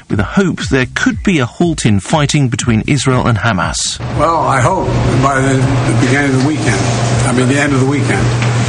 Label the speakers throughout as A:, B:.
A: with a hope there could be a halt in fighting between Israel and Hamas.
B: Well, I hope by the beginning of the weekend. The end of the weekend.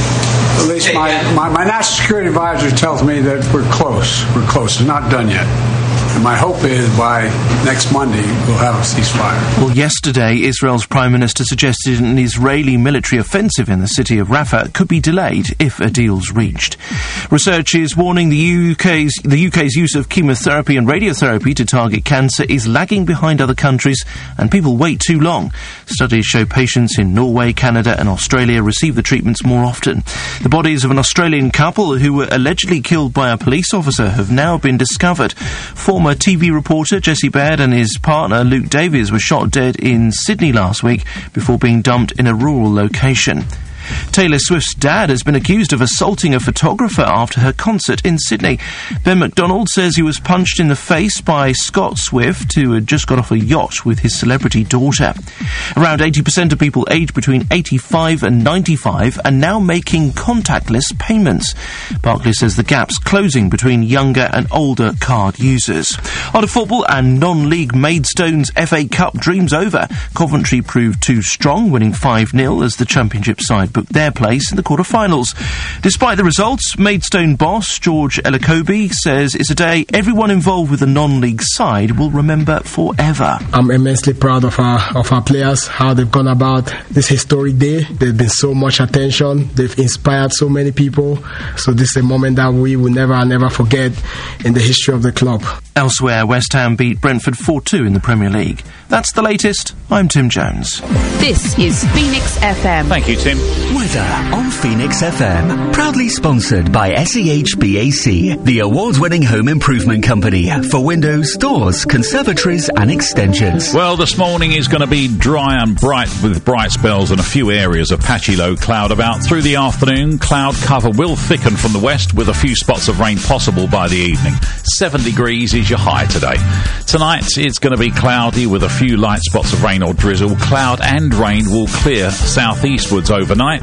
B: At least my national security advisor tells me that we're close. We're close. It's not done yet. And my hope is by next Monday we'll have a ceasefire.
A: Well, yesterday, Israel's Prime Minister suggested an Israeli military offensive in the city of Rafah could be delayed if a deal's reached. Research is warning the UK's use of chemotherapy and radiotherapy to target cancer is lagging behind other countries, and people wait too long. Studies show patients in Norway, Canada and Australia receive the treatments more often. The bodies of an Australian couple who were allegedly killed by a police officer have now been discovered. Former TV reporter Jesse Baird and his partner Luke Davies were shot dead in Sydney last week before being dumped in a rural location. Taylor Swift's dad has been accused of assaulting a photographer after her concert in Sydney. Ben McDonald says he was punched in the face by Scott Swift, who had just got off a yacht with his celebrity daughter. Around 80% of people aged between 85 and 95 are now making contactless payments. Barclays says the gap's closing between younger and older card users. On to football and non-league Maidstone's FA Cup dreams over. Coventry proved too strong, winning 5-0 as the Championship side booked their place in the quarter-finals. Despite the results, Maidstone boss George Elokobi says it's a day everyone involved with the non-league side will remember forever.
C: I'm immensely proud of our players, how they've gone about this historic day. There's been so much attention. They've inspired so many people. So this is a moment that we will never forget in the history of the club.
A: Elsewhere, West Ham beat Brentford 4-2 in the Premier League. That's the latest. I'm Tim Jones.
D: This is Phoenix FM.
E: Thank you, Tim.
F: Weather on Phoenix FM. Proudly sponsored by SEHBAC, the award-winning home improvement company for windows, doors, conservatories and extensions.
E: Well, this morning is going to be dry and bright with bright spells and a few areas of patchy low cloud about. Through the afternoon, cloud cover will thicken from the west with a few spots of rain possible by the evening. 7 degrees is your high today. Tonight, it's going to be cloudy with a few light spots of rain or drizzle. Cloud and rain will clear southeastwards overnight.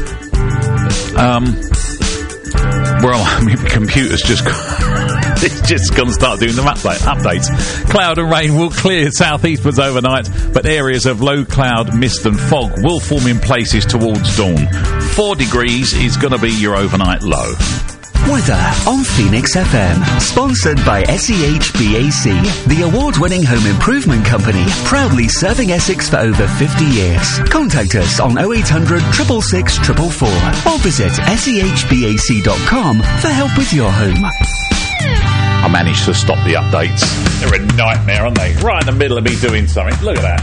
E: My computer's just it's just going to start doing the updates. Cloud and rain will clear southeastwards overnight, but areas of low cloud, mist and fog will form in places towards dawn. 4 degrees is going to be your overnight low.
F: Weather on Phoenix FM. Sponsored by SEHBAC, the award-winning home improvement company, proudly serving Essex for over 50 years. Contact us on 0800 666 444 or visit SEHBAC.com for help with your home.
E: I managed to stop the updates. They're a nightmare, aren't they? Right in the middle of me doing something. Look at that.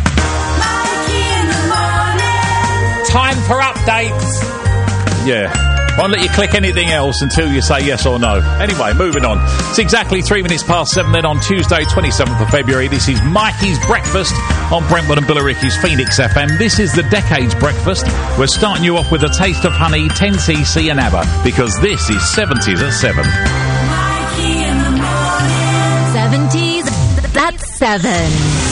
E: Time for updates. Yeah. Won't let you click anything else until you say yes or no. Anyway, moving on. It's exactly 3 minutes past 7 then on Tuesday, 27th of February. This is Mikey's Breakfast on Brentwood and Billericay's Phoenix FM. This is the Decade's Breakfast. We're starting you off with a taste of honey, 10cc and ABBA, because this is 70s at 7.
D: Mikey in the morning. 70s, that's 7.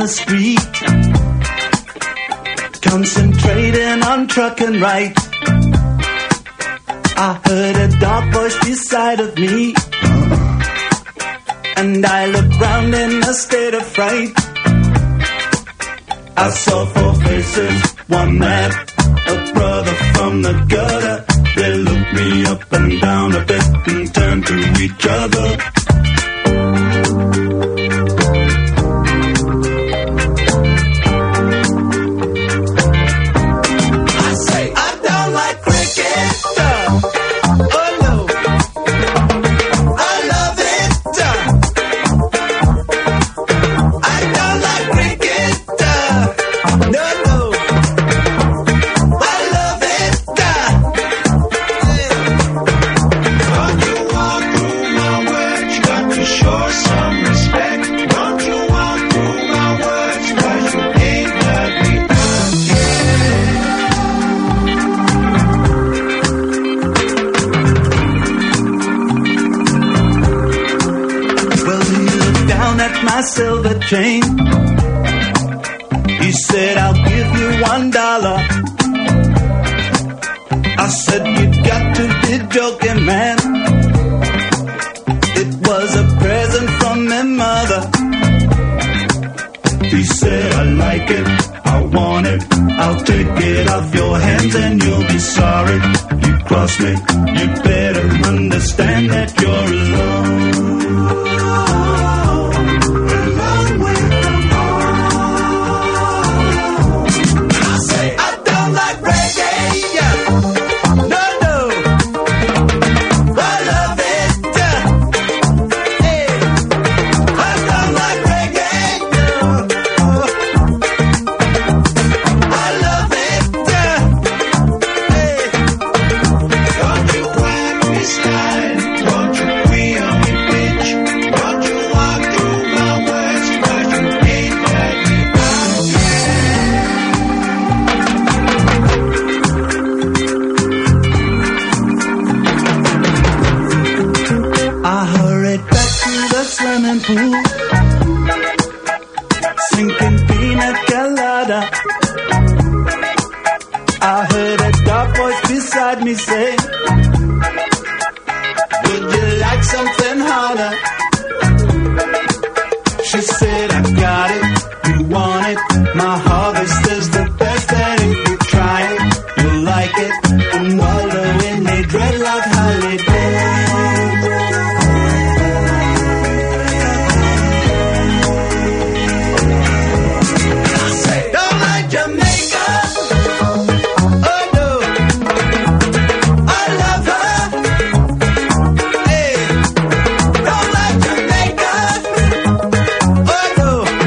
G: the street, concentrating on trucking right. I heard a dark voice beside of me, and I looked round in a state of fright. I saw four faces, one man, a brother from the gutter. They looked me up and down a bit and turned to each other. I say I don't like cricket. Oh no, I love it. I don't like cricket. No, no, I love it. Don't you walk through my words, you got to show some respect. Don't you walk through my words, 'cause you ain't heard me out yet. Well, he looked down at my silver chain. He said, I'll give you $1. I said, you got to be joking, man. It was a present from my mother. He said, I like it, I want it, I'll take it off your hands and you'll be sorry. You cross me, you better understand that you're alone. A long way from home. I say, I don't like reggae. No, no, I love it. Hey, I don't like reggae. I love it. Hey, don't you whack me slide, don't you queen on me bitch, don't you walk through my words, 'cause you ain't heard me out yet. I hurried back to the swimming pool, sinking pina colada. I heard a dark voice beside me say, would you like something harder? She said, I got it, you want it, my harvest is the best, and if you try it, you'll like it, and wallow in a dreadlock holiday. I say, don't like Jamaica. Oh no, I love her. Hey, don't like Jamaica. Oh no,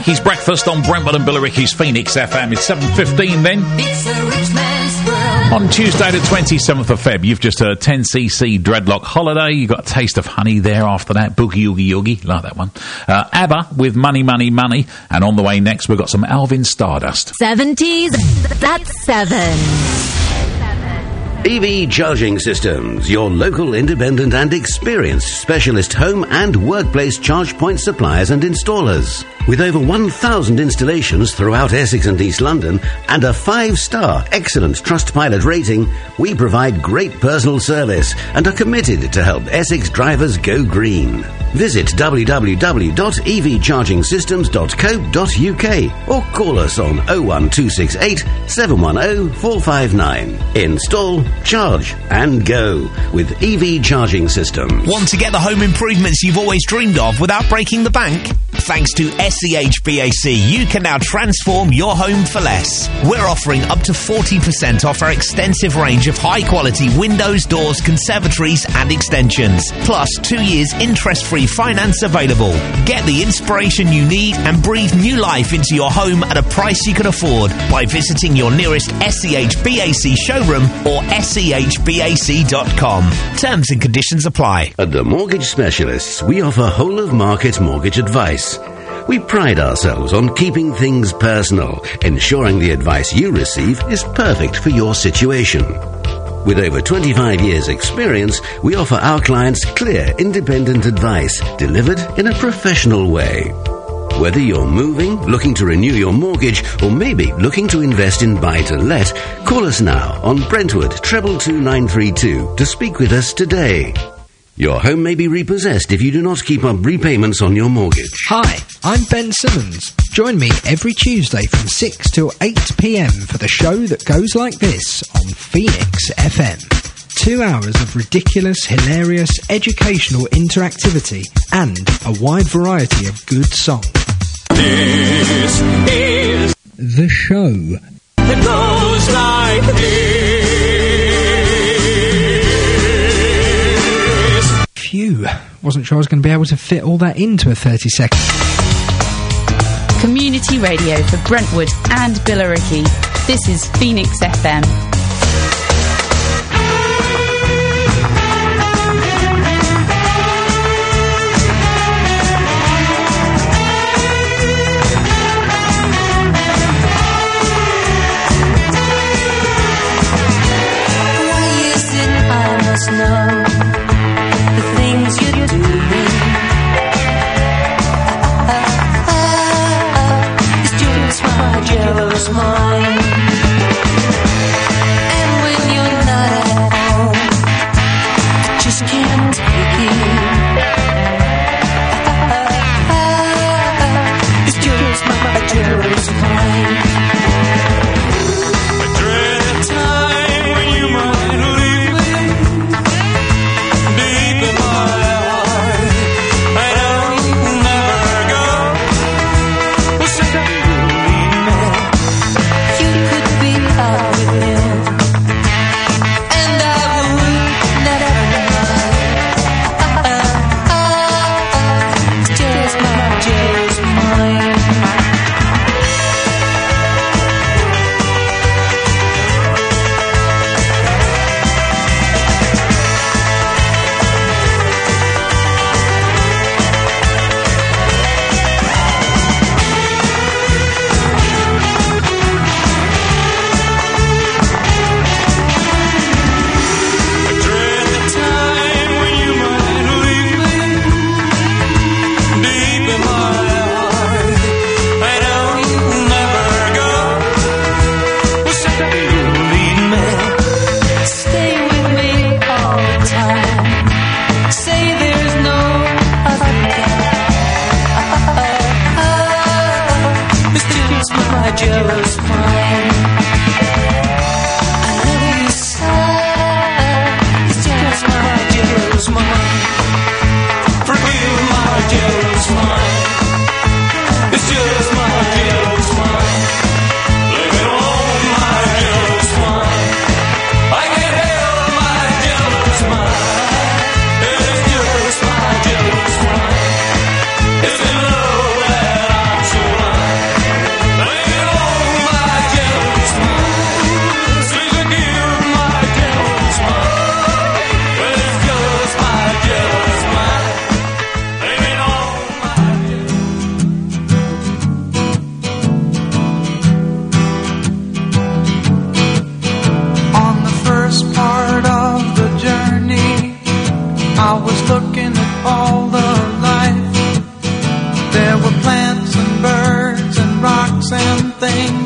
E: Mackey's Breakfast on Brentwood and Billericay's Phoenix FM. It's 7:15 then.
D: It's a rich man's world.
E: On Tuesday the 27th of Feb, you've just heard 10cc Dreadlock Holiday. You got a taste of honey there after that. Boogie Oogie Oogie. Like that one. ABBA with Money, Money, Money. And on the way next, we've got some Alvin Stardust.
D: 70s, that's 7.
H: EV Charging Systems, your local independent and experienced specialist home and workplace charge point suppliers and installers. With over 1,000 installations throughout Essex and East London and a 5-star excellent Trustpilot rating, we provide great personal service and are committed to help Essex drivers go green. Visit www.evchargingsystems.co.uk or call us on 01268 710 459. Install, charge and go with EV Charging Systems.
I: Want to get the home improvements you've always dreamed of without breaking the bank? Thanks to SEHBAC, you can now transform your home for less. We're offering up to 40% off our extensive range of high-quality windows, doors, conservatories and extensions. Plus 2 years interest-free finance available. Get the inspiration you need and breathe new life into your home at a price you can afford by visiting your nearest SEHBAC showroom or SEHBAC.com. Terms and conditions apply.
H: At the Mortgage Specialists, we offer whole-of-market mortgage advice. We pride ourselves on keeping things personal, ensuring the advice you receive is perfect for your situation. With over 25 years' experience, we offer our clients clear, independent advice delivered in a professional way. Whether you're moving, looking to renew your mortgage, or maybe looking to invest in buy-to-let, call us now on Brentwood 222 to speak with us today. Your home may be repossessed if you do not keep up repayments on your mortgage.
J: Hi, I'm Ben Simmons. Join me every Tuesday from 6 till 8 p.m. for the show that goes like this on Phoenix FM. 2 hours of ridiculous, hilarious, educational interactivity and a wide variety of good songs.
G: This is
J: The show.
G: It goes like this.
J: Phew, wasn't sure I was going to be able to fit all that into a 30-second.
K: Community radio for Brentwood and Billericay. This is Phoenix FM.
D: Why is it I must know the things you're doing? It's just my jealous mind.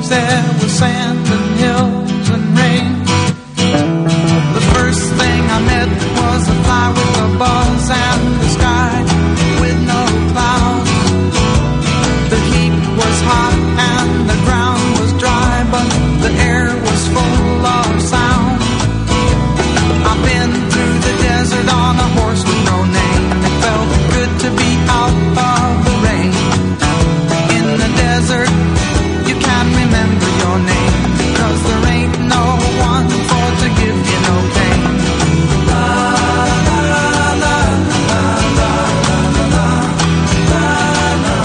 L: days there was sand and hills and rain. The first thing I met was a fly with a buzz and the sky with no clouds. The heat was hot and the ground was dry, but the air was full of sound. I've been through the desert on a horse with no name. It felt good to be out of the rain. In the desert, you can't remember your name, because there ain't no one for to give you no pain. La, la, la, la, la, la, la, la, la.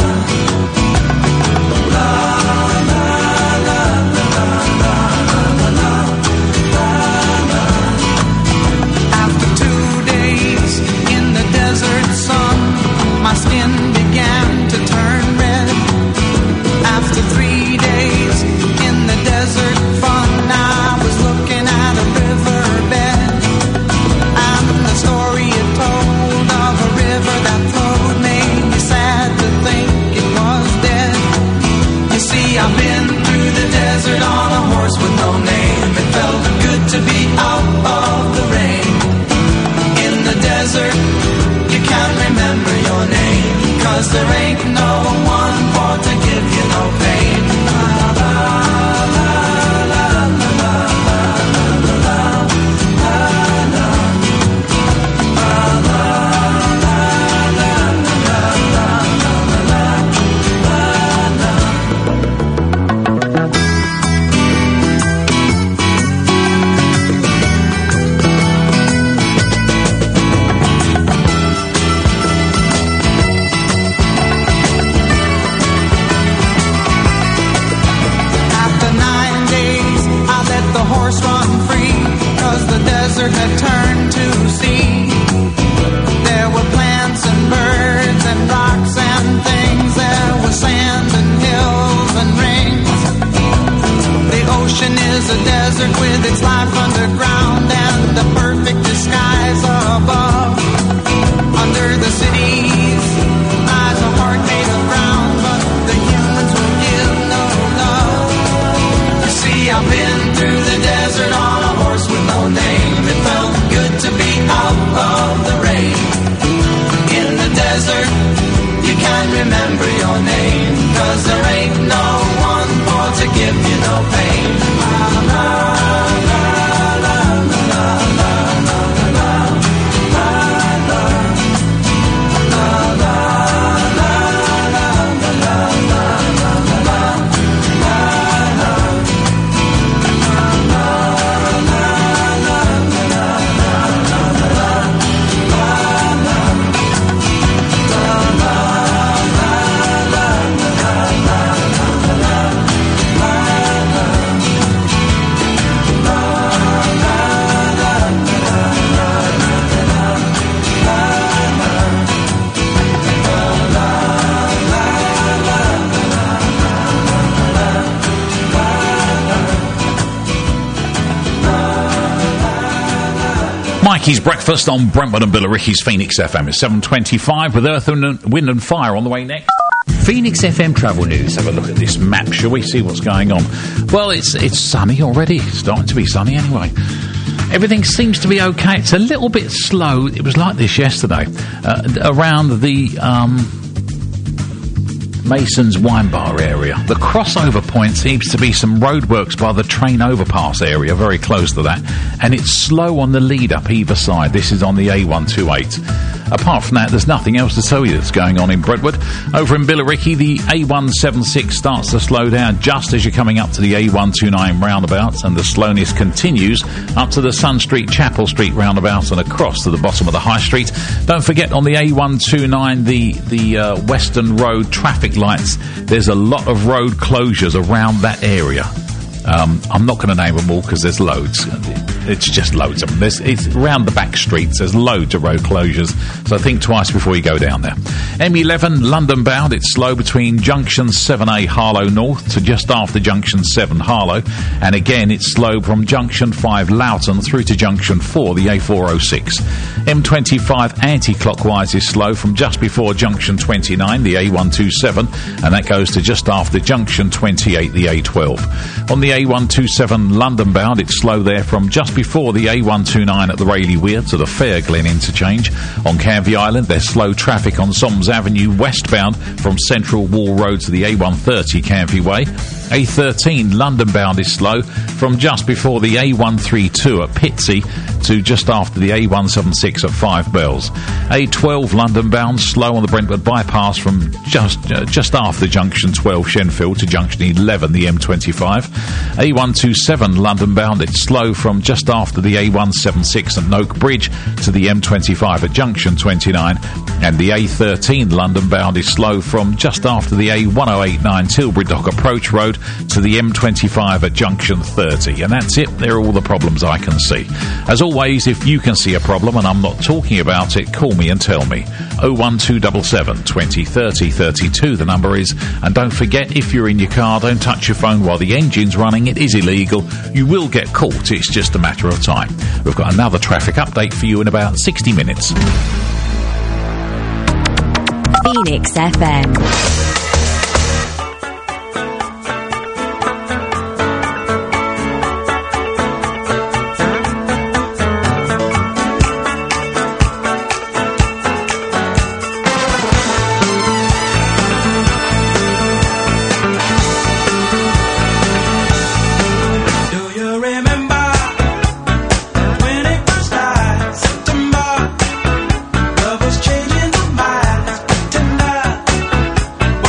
L: La, la, la, la, la, la, la, la. After 2 days in the desert sun, my skin began to turn red. After 3 days in the desert fun, I was looking at a riverbed, and the story it told of a river that flowed made me sad to think it was dead. You see, I've been through the desert on a horse with no name. It felt good to be out of the rain. In the desert, you can't remember your name, 'cause there ain't no one for to give you no pain. La, la, la, la, la, la, la, la, la, la. La, la, la, la, la, la, la, la, la. After 9 days, I let the horse run free, 'cause the desert had turned to sea. There were plants and birds and rocks and things. There was sand and hills and rings. The ocean is a desert with its life underground and a perfect disguise above. Under the cities lies a heart made of ground, but the humans will give no love. You see, I've been through the desert on a horse with no name. It felt good to be out of the rain. In the desert, you can't remember your name, 'cause there ain't no one for to give you no pain. La, la, la, la, la, la, la, la, la, la, la. La, la, la, la, la, la, la, la,
E: Mikey's Breakfast on Brentwood and Billericay's Phoenix FM. It's 7:25 with Earth and Wind and Fire on the way next.
M: Phoenix FM travel news.
E: Let's have a look at this map, shall we? See what's going on. Well, it's sunny already. It's starting to be sunny anyway. Everything seems to be okay. It's a little bit slow. It was like this yesterday. Around the Mason's Wine Bar area. The crossover point seems to be some roadworks by the train overpass area, very close to that. And it's slow on the lead up either side. This is on the A128. Apart from that, there's nothing else to tell you that's going on in Brentwood. Over in Billericay, the A176 starts to slow down just as you're coming up to the A129 roundabouts, and the slowness continues up to the Sun Street, Chapel Street roundabouts and across to the bottom of the High Street. Don't forget, on the A129, the Western Road traffic lights, there's a lot of road closures around that area. I'm not going to name them all because there's loads. It's just loads of them. It's around the back streets. There's loads of road closures, so think twice before you go down there. M11 London bound. It's slow between junction 7A Harlow North to just after junction 7 Harlow, and again it's slow from junction 5 Loughton through to junction 4, the A406. M25 anti-clockwise is slow from just before junction 29, the A127, and that goes to just after junction 28, the A12. On the A127 London bound, it's slow there from just before the A129 at the Rayleigh Weir to the Fair Glen interchange. On Canvey Island, there's slow traffic on Soms Avenue westbound from Central Wall Road to the A130 Canvey Way. A13 London bound is slow from just before the A132 at Pitsea to just after the A176 at Five Bells. A12 London bound slow on the Brentwood bypass from just after junction 12 Shenfield to junction 11 the M25. A127 London bound, it's slow from just after the A176 at Noak Bridge to the M25 at junction 29, and the A13 London bound is slow from just after the A1089 Tilbury Dock Approach Road to the M25 at junction 30. And that's it. They're all the problems I can see. As always, if you can see a problem and I'm not talking about it, call me and tell me. 01277 20 30 32 the number is. And don't forget, if you're in your car, don't touch your phone while the engine's running. It is illegal. You will get caught. It's just a matter of time. We've got another traffic update for you in about 60 minutes.
N: Phoenix FM.
G: Love was changing my mind like a tender.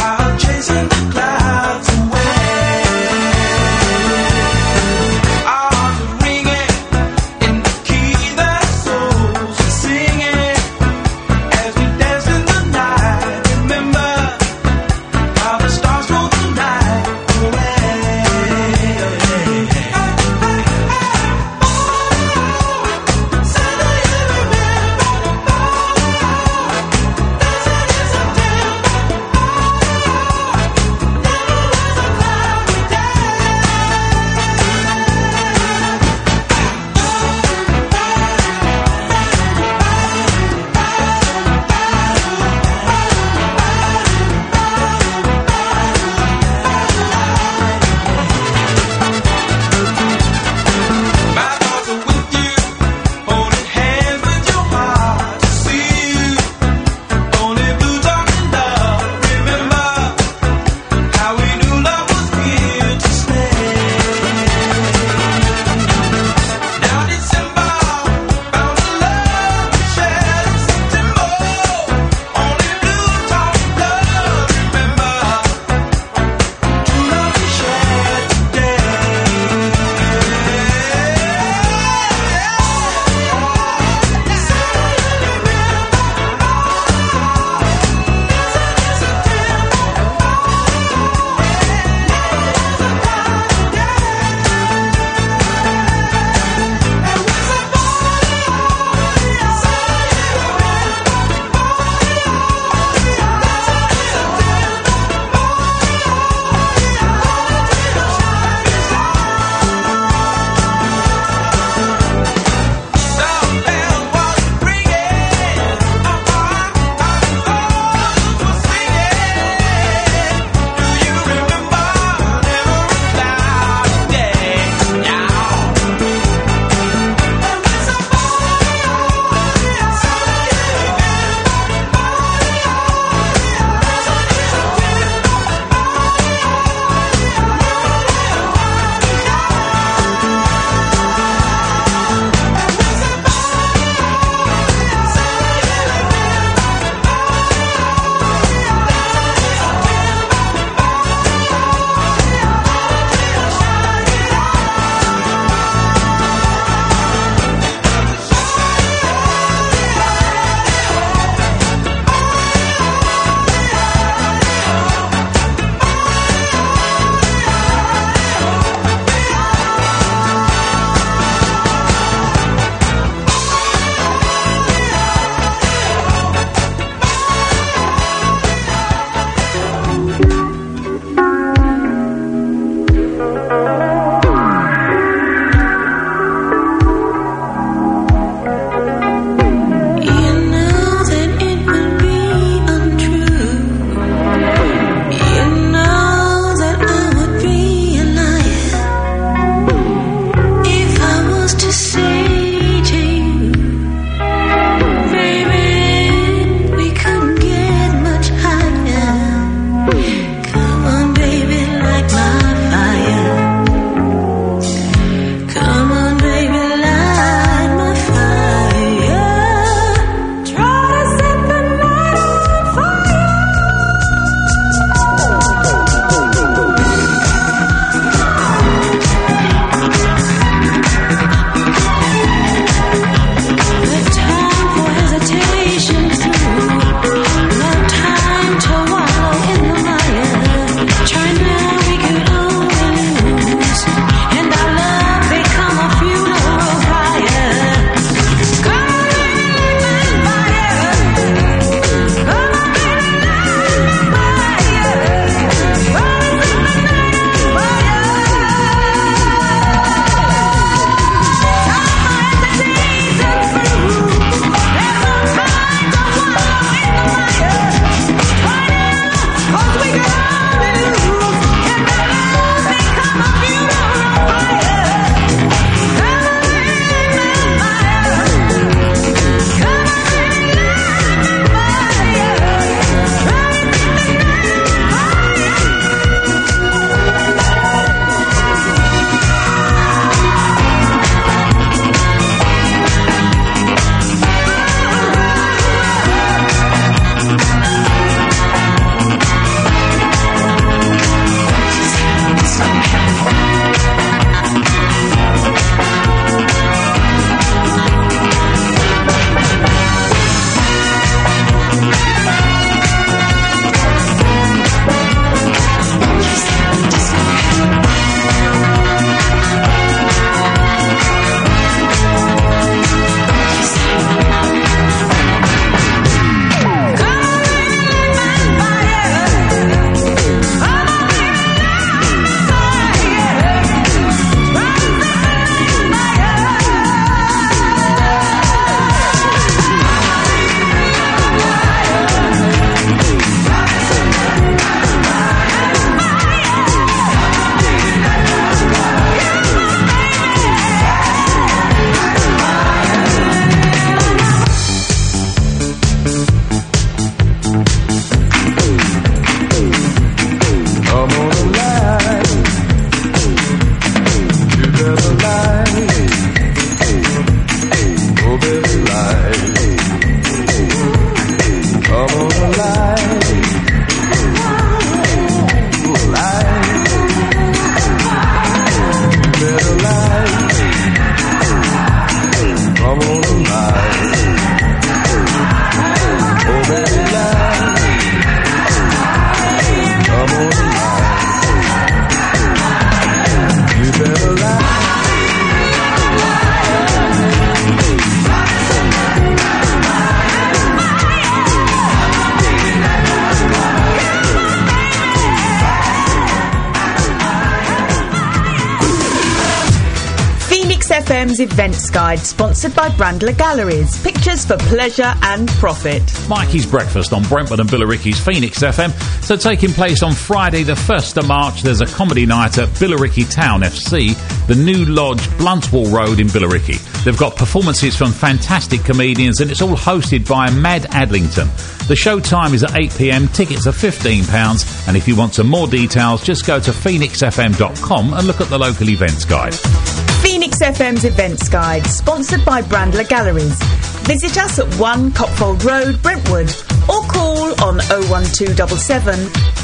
O: FM's Events Guide, sponsored by Brandler Galleries. Pictures for pleasure and profit.
E: Mikey's Breakfast on Brentwood and Billericay's Phoenix FM. So taking place on Friday the 1st of March, there's a comedy night at Billericay Town FC, the New Lodge, Bluntwall Road in Billericay. They've got performances from fantastic comedians and it's all hosted by Mad Adlington. The show time is at 8 p.m, tickets are £15, and if you want some more details, just go to phoenixfm.com and look at the local events guide.
O: Phoenix FM's Events Guide, sponsored by Brandler Galleries. Visit us at 1 Copfold Road, Brentwood, or call on 01277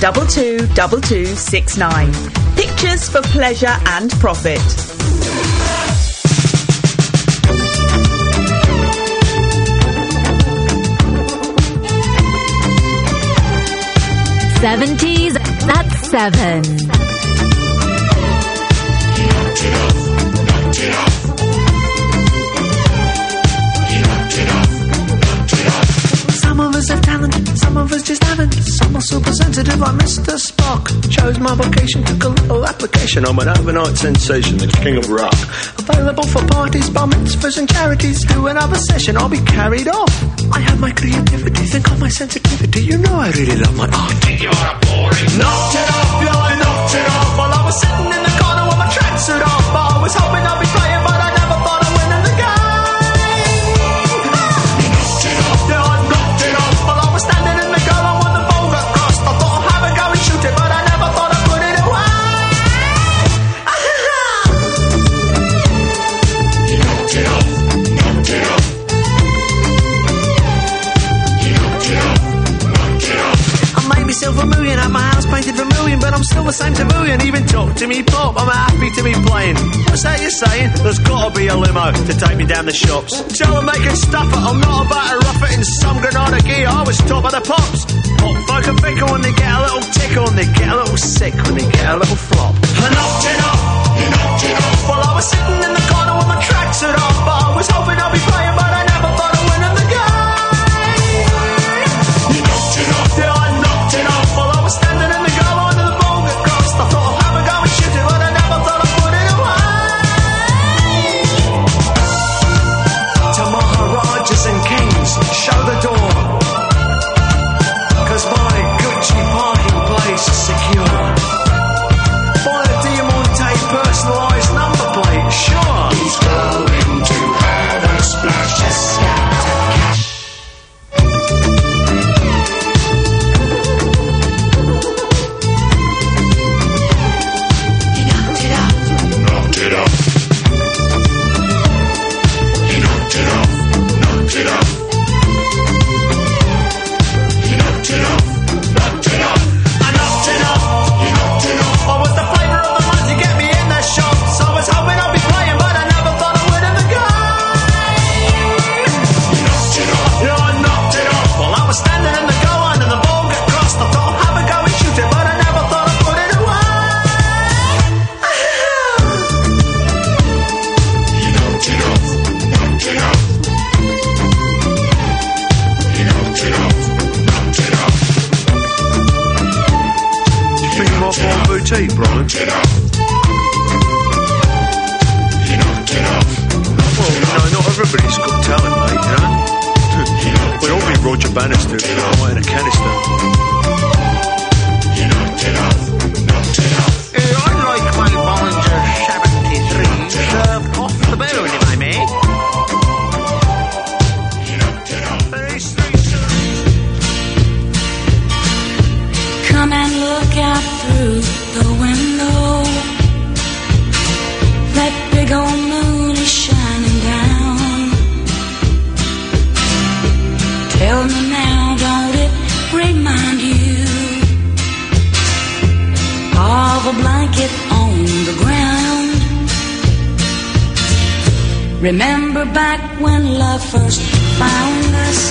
O: 222269. Pictures for pleasure and profit.
N: '70s at 7.
P: Some of us have talent, some of us just haven't. Some are super sensitive like Mr. Spock. Chose my vocation, took a little application. I'm an overnight sensation, the king of rock. Available for parties, bar mitzvahs and charities. Do another session, I'll be carried off. I have my creativity, think of my sensitivity. You know I really love my art. You're a boring. Knocked it off, yeah, I knocked it off. While I was sitting in the corner with my tracksuit off. But I was hoping I'd be playing, but I never thought I'd win in the game. Knocked it off, yeah, I knocked it off. While I was standing in the goal, I won the ball got crossed. I thought I'd have a go and shoot it, but I never thought I'd put it away. You knocked it off, knocked it off. You knocked it off, knocked it off. I made myself a million, had my house painted vermilion, but I'm still the same to million. Even talk to me pop, I'm happy to be playing. What's that you're saying? There's gotta be a limo to take me down the shops. Tell them they can stuff it, I'm not about to rough it in some Granada gear. I was top of the pops. Pop folk are fickle when they get a little tickle, and they get a little sick when they get a little flop. I knocked it off, you knocked it off. While I was sitting in the corner with my tracksuit off, but I was hoping I'd be playing, but I never thought I'd win in the game. You knocked it off, yeah, I knocked it off. While I was standing in the goal, under the ball got crossed. I thought I'd have a go and shoot it, but I never thought I'd put it away. To Maharajas and kings, show the door. 'Cause my Gucci parking place is secure. Buy a Diamante personalised number plate, sure. Who's going to have a splash? Just cash. You knocked it off. Knocked it off. You knocked it off. Knocked it off. You knocked it off. Knocked it off. I knocked it off. You knocked it off. I was the flavour of the month to get me in the shops. I was hoping I'd be playing, but I never thought I would in the game. You knocked it off. Yeah, I knocked it off. While I was standing in the goal line and the ball got crossed, I thought I'd have a go and shoot it, but I never thought I'd put it away. You knocked it off. Knocked it off. You knocked it off. Knocked it off. Do you think you might buy a boutique, Brian? Knocked it off. You knocked it off. Well, you know, not everybody's got talent, mate, you know? We'll all be Roger Bannister if you're away in a canister. You knocked it off. Knocked it off. I'd like my Bollinger 73 served off the bone, if I may. You knocked it off.
D: Come and look out through the window. That big old moon is shining down. Tell me now, don't it remind you of a blanket on the ground? Remember back when love first found us?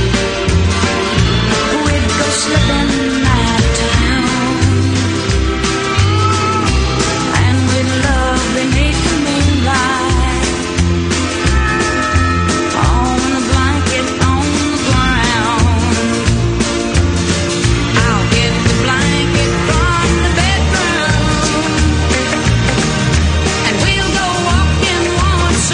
D: We'd go slipping out of town, and we'd love beneath the moonlight, on a blanket on the ground. I'll get the blanket from the bedroom, and we'll go walking once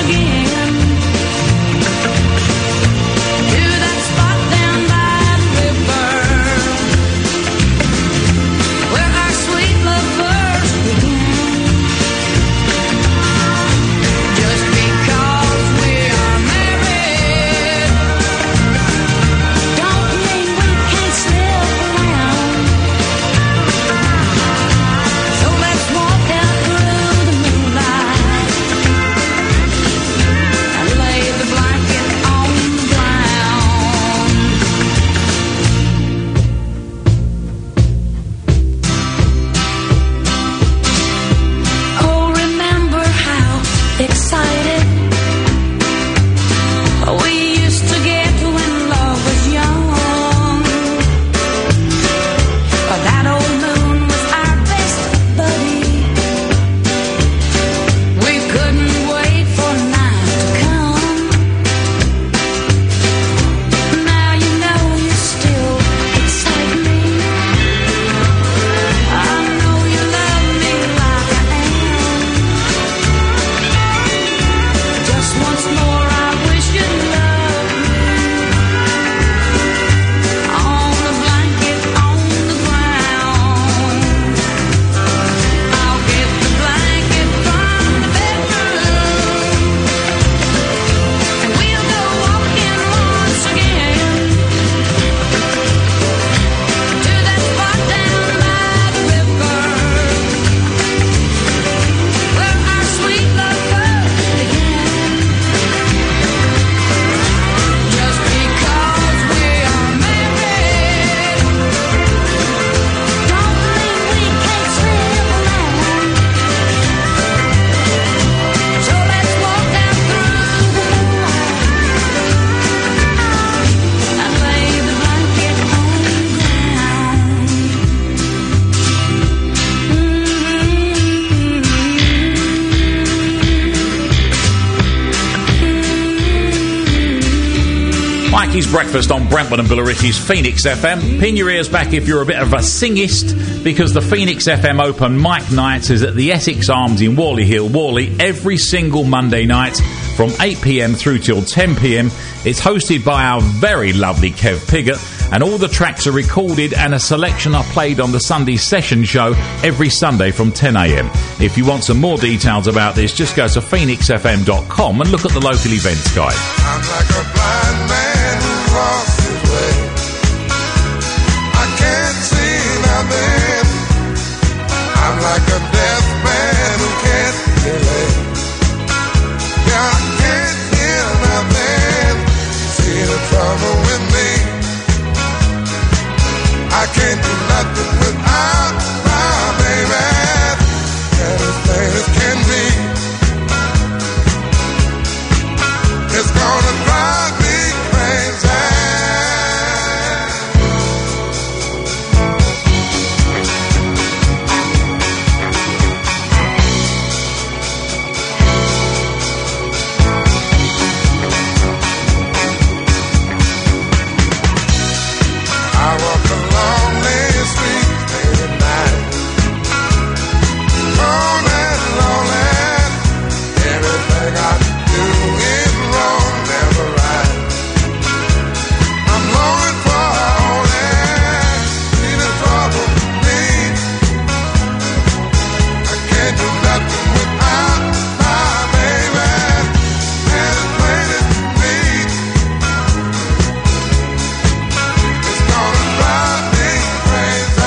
E: Mikey's Breakfast on Brentwood and Billericay's Phoenix FM. Pin your ears back if you're a bit of a singist, because the Phoenix FM Open Mic Nights is at the Essex Arms in Worley Hill, Worley, every single Monday night from 8 p.m. through till 10 p.m. It's hosted by our very lovely Kev Piggott, and all the tracks are recorded and a selection are played on the Sunday session show every Sunday from 10 a.m. If you want some more details about this, just go to phoenixfm.com and look at the local events guide.
G: I'm like a blind man who lost his way. I can't see nothing. I'm like a deaf man who can't relate. Yeah, I can't hear nothing. See the trouble with me. I can't do nothing without my baby. And as plain as can be, it's gonna drive me crazy. I walk a lonely street late at night, alone and lonely. Everything I do is wrong, never right. I'm longing for only see the trouble with me. I can't do nothing without my baby, and it's plain as can be. It's gonna drive me crazy.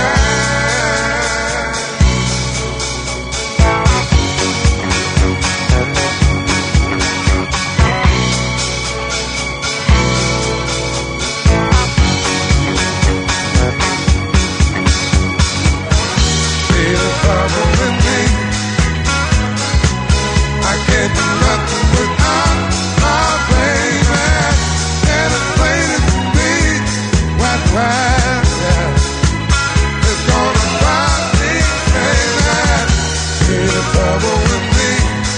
G: See the trouble with me. I can't do nothing without my baby, and it's plain as can be. Whack, whack, yeah. It's gonna drive me crazy. See the trouble with me.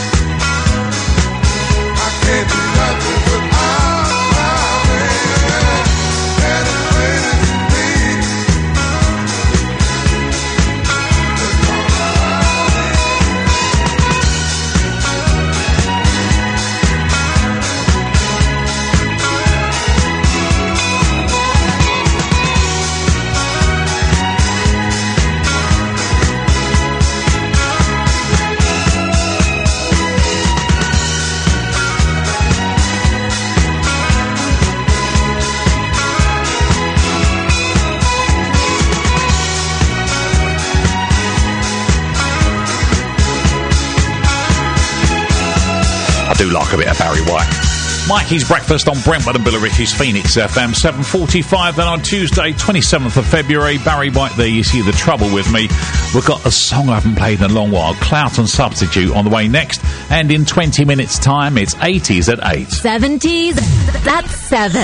G: I can't do nothing without my baby, and it's plain as can be.
E: I do like a bit of Barry White. Mikey's Breakfast on Brentwood and Billericay's Phoenix FM, 7:45. Then on Tuesday, 27th of February, Barry White there, You See the Trouble With Me. We've got a song I haven't played in a long while, Clout and Substitute, on the way next. And in 20 minutes' time, it's 80s at 8.
N: 70s, that's 7.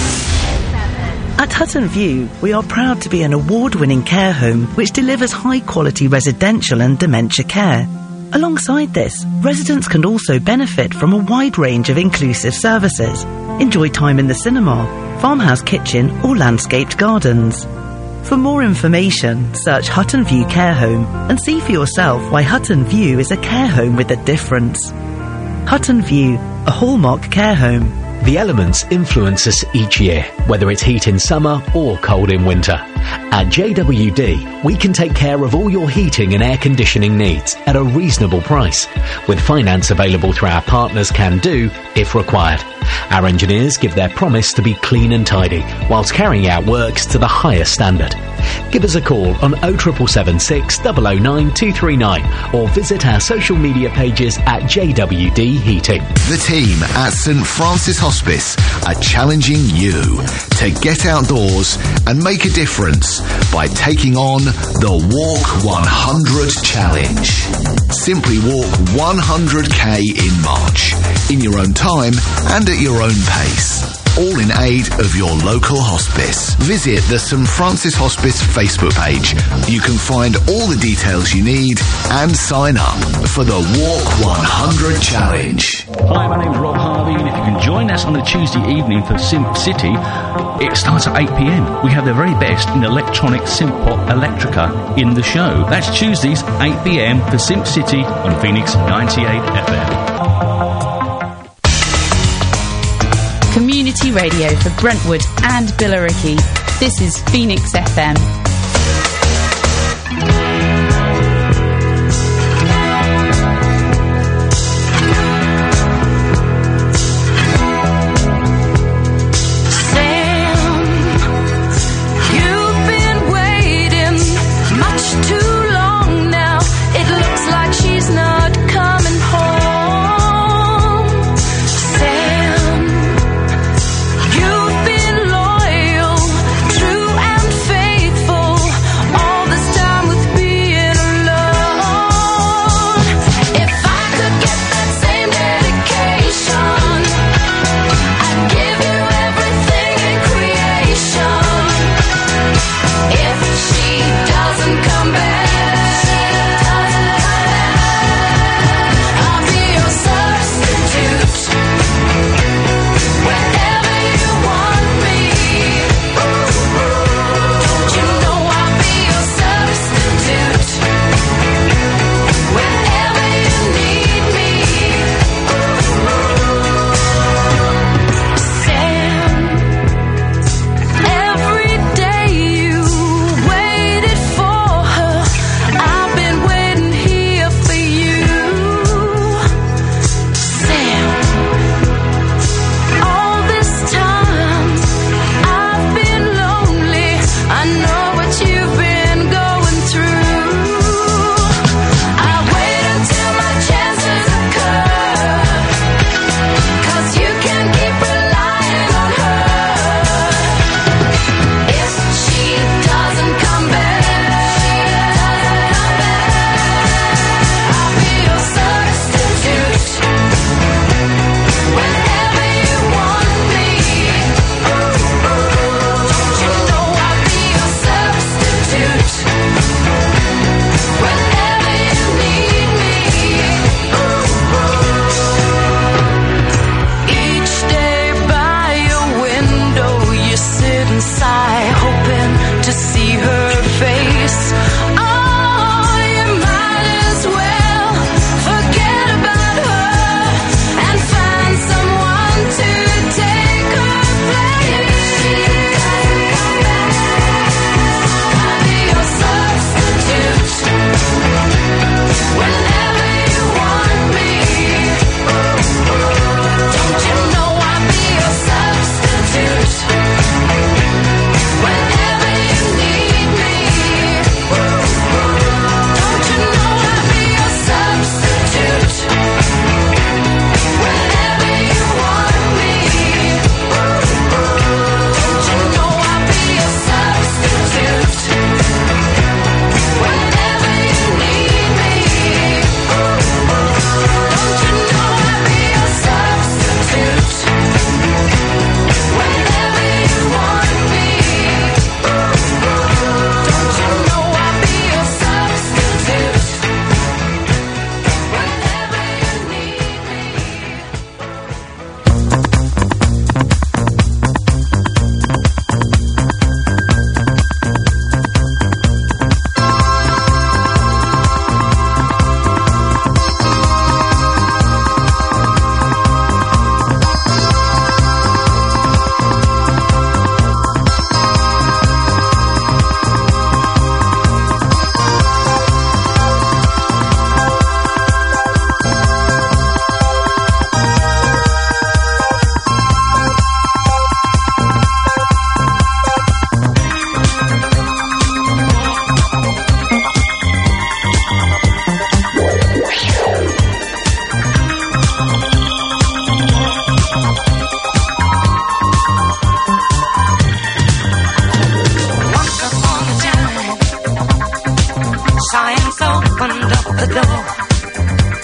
Q: At Hutton View, we are proud to be an award-winning care home which delivers high-quality residential and dementia care. Alongside this, residents can also benefit from a wide range of inclusive services. Enjoy time in the cinema, farmhouse kitchen or landscaped gardens. For more information, search Hutton View Care Home and see for yourself why Hutton View is a care home with a difference. Hutton View, a hallmark care home.
R: The elements influence us each year, whether it's heat in summer or cold in winter. At JWD, we can take care of all your heating and air conditioning needs at a reasonable price, with finance available through our partners Can Do if required. Our engineers give their promise to be clean and tidy, whilst carrying out works to the highest standard. Give us a call on 07776 009 239 or visit our social media pages at JWD Heating.
S: The team at St Francis Hospice are challenging you to get outdoors and make a difference by taking on the Walk 100 Challenge. Simply walk 100k in March, in your own time and at your own pace. all in aid of your local hospice. Visit the St Francis Hospice Facebook page. You can find all the details you need and sign up for the Walk 100 Challenge.
T: Hi, my name's Rob Harvey, and if you can join us on a Tuesday evening for Simp City, it starts at 8 p.m. We have the very best in electronic synth pop electrica in the show. That's Tuesdays, 8 p.m. for Simp City on Phoenix 98 FM.
K: Community radio for Brentwood and Billericay. This is Phoenix FM.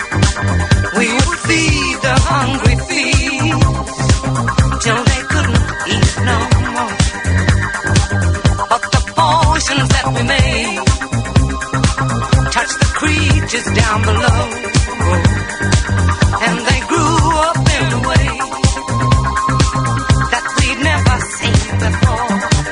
G: We would feed the hungry thieves till they couldn't
L: we made touched the creatures down below, and they grew up in a way that we'd never seen before.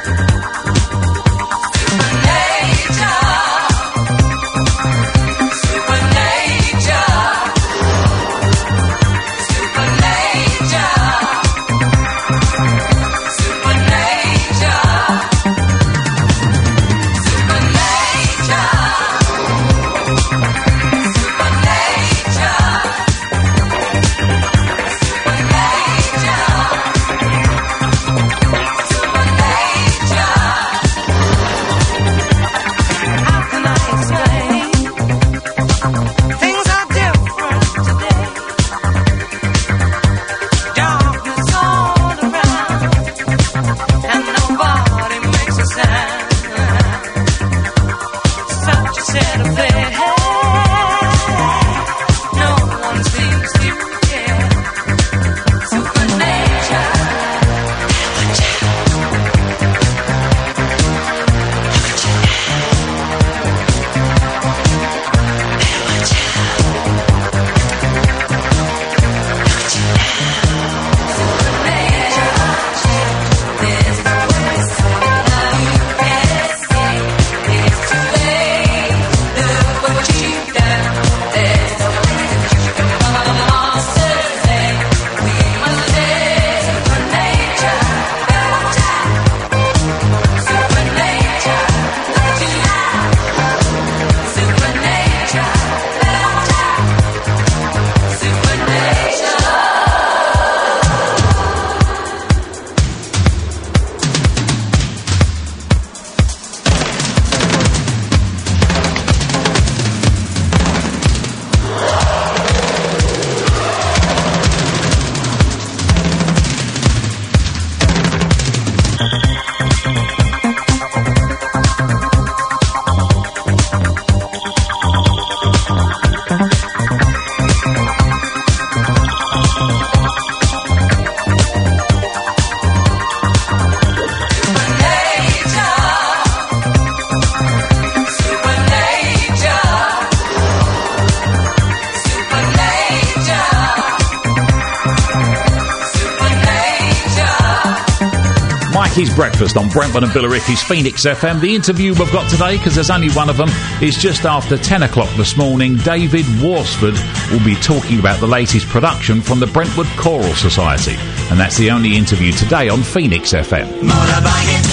E: Mikey's Breakfast on Brentford and Billericay's Phoenix FM. The interview we've got today, because there's only one of them, is just after 10 o'clock this morning. David Worsford will be talking about the latest production from the Brentwood Choral Society. And that's the only interview today on Phoenix FM.
L: Motorbiking,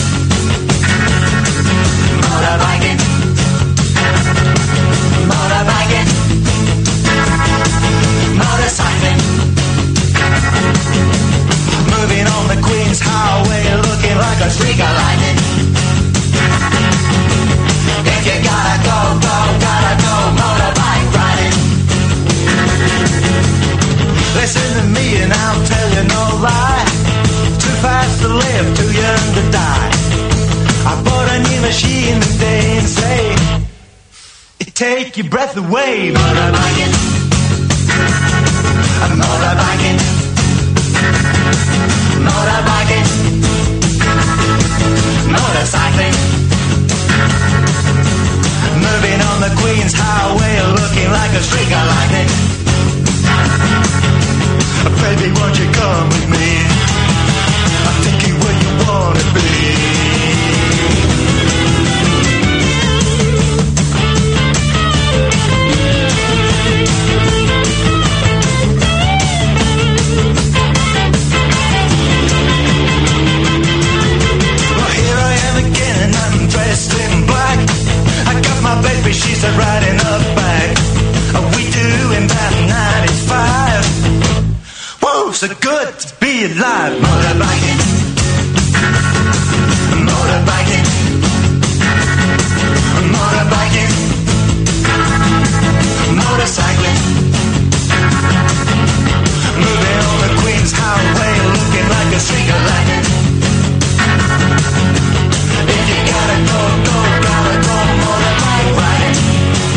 L: motorbiking, motorbiking, motorcycling, moving on the Queen's Highway, looking like a streak of lightning. If you gotta go, motorbike riding. Listen to me and I'll tell you no lie. Too fast to live, too young to die. I bought a new machine today and say, it take your breath away. Motorbiking, I'm motorbiking, motorbiking, motorcycling, moving on the Queen's Highway, looking like a streak of lightning. Baby, won't you come with me? I'll take you where you wanna be. Well, here I am again, and I'm dressed in black. I got my baby, she's riding up back. We doing that 95. Whoa, so good to be alive. Motorbiking, motorbiking, motorbiking, motorcycling, moving on the Queen's Highway, looking like a streak of lightning. If you gotta go, motorbike riding.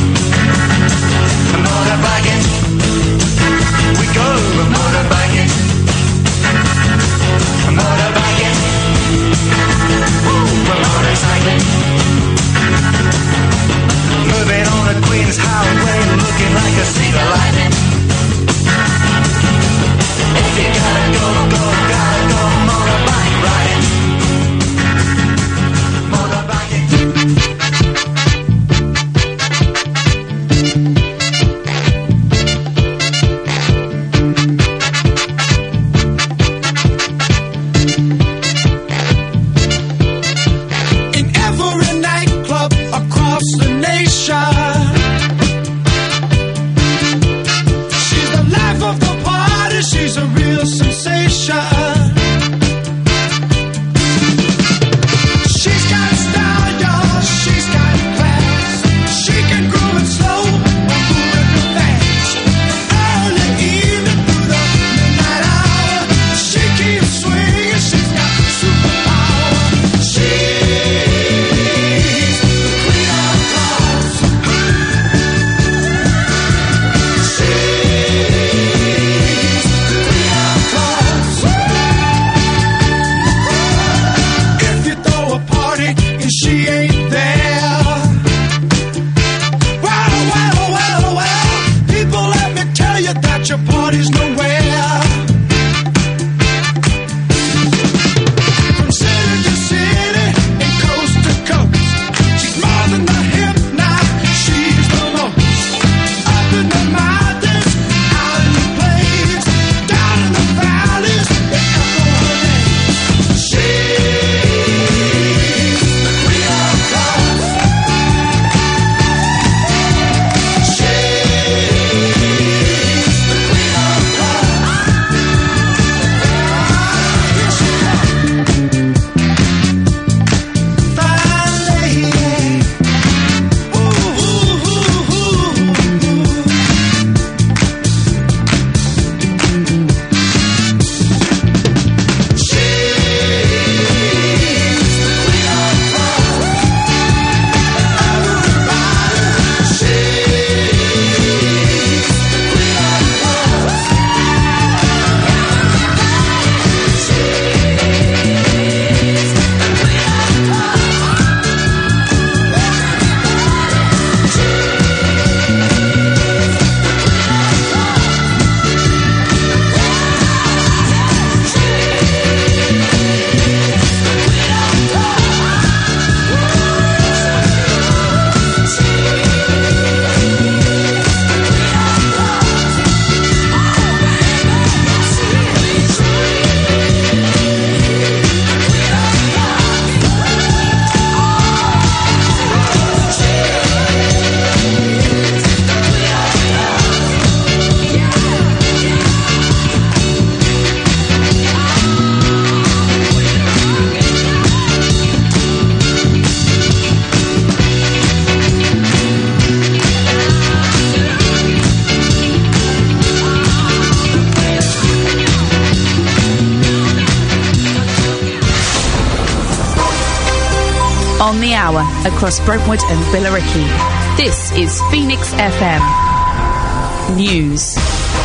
K: On the hour, across Brentwood and Billericay. This is Phoenix FM News.